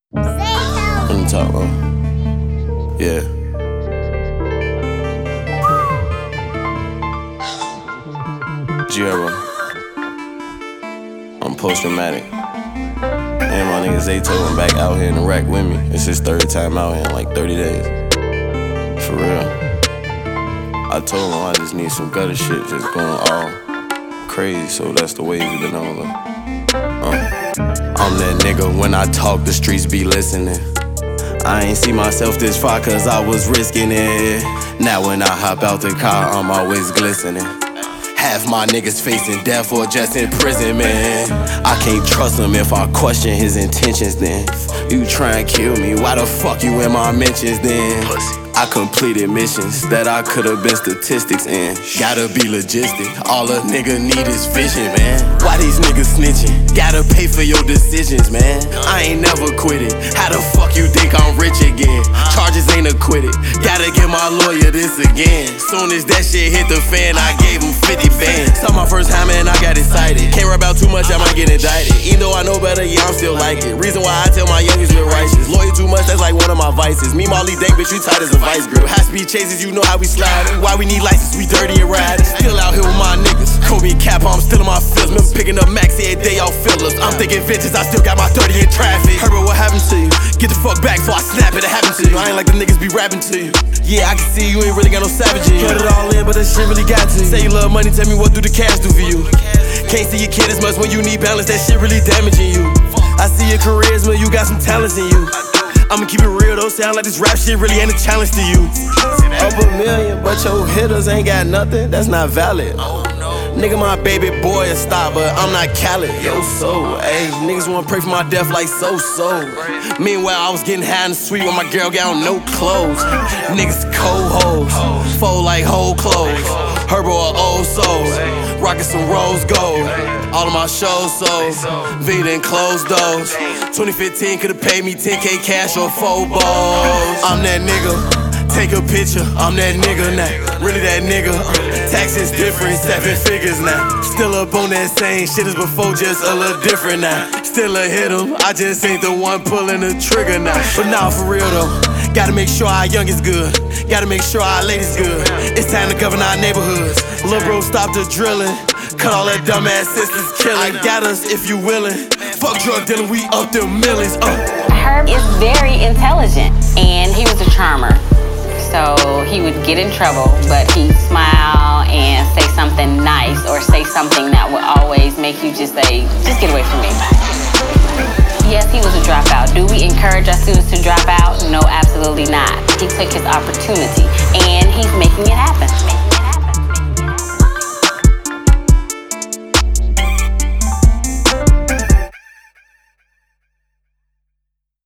Let me talk, bro. Yeah. G-Herbo. I'm post-traumatic. And my nigga Zato went back out here in the rack with me. It's his third time out here in like 30 days. For real. I told him I just need some gutter shit just going all crazy, so that's the way we been on though. I'm that nigga when I talk, the streets be listening. I ain't see myself this far cause I was risking it. Now when I hop out the car, I'm always glistening. Half my niggas facing death or just in prison, man. I can't trust him if I question his intentions then. You try and kill me, why the fuck you in my mentions then? I completed missions that I could've been statistics in. Gotta be logistic, all a nigga need is vision, man. Why these niggas snitching? Gotta pay for your decisions, man. I ain't never quit it. How the fuck you think I'm rich again? Charges ain't acquitted. Gotta give my lawyer this again. Soon as that shit hit the fan, I gave him 50 bands. Saw my first time and I got excited. Can't rap out too much, I might get indicted. Even though I know better, yeah, I'm still like it. Reason why I tell my youngest we're righteous. Loyal too much, that's like one of my vices. Me, Molly, dang, bitch, you tight as a vice grip. High speed chases, you know how we sliding. Why we need license, we dirty and riding. Still out here with my niggas. Kobe and Cap, I'm still in my feels. Remember picking up Max every day off fillers. I'm thinking vintage, I still got my 30 in traffic. Herbert, what happened to you? Get the fuck back before I snap it, it happened to you. I ain't like the niggas be rapping to you. Yeah, I can see you ain't really got no savage in you. Put it all in, but that shit really got to you. Say you love money, tell me what do the cash do for you? Can't see your kid as much when you need balance, that shit really damaging you. I see your charisma, you got some talents in you. I'ma keep it real though, sound like this rap shit really ain't a challenge to you. Up a million, but your hitters ain't got nothing, that's not valid. Nigga, my baby boy a star, but I'm not Khaled. Yo, so, ayy, niggas wanna pray for my death like so. Meanwhile, I was getting high in the suite when my girl got on no clothes. Niggas cold hoes, fold like whole clothes. Herbo a old soul, rockin' some rose gold. All of my shows sold, Vita and closed doors. 2015 could've paid me 10K cash or 4 balls. I'm that nigga. Take a picture, I'm that nigga now. Really that nigga. Taxes different, 7 figures now. Still up on that same shit as before, just a little different now. Still a hit 'em, I just ain't the one pulling the trigger now. But nah, for real though, gotta make sure our young is good. Gotta make sure our ladies good. It's time to govern our neighborhoods. Lil' bro, stop the drilling. Cut all that dumbass sisters killing. I got us if you willing. Fuck drug dealing, we up them millions. Herb is very intelligent, and he was a charmer. So he would get in trouble, but he'd smile and say something nice or say something that would always make you just say, just get away from me. Yes, he was a dropout. Do we encourage our students to drop out? No, absolutely not. He took his opportunity and he's making it happen.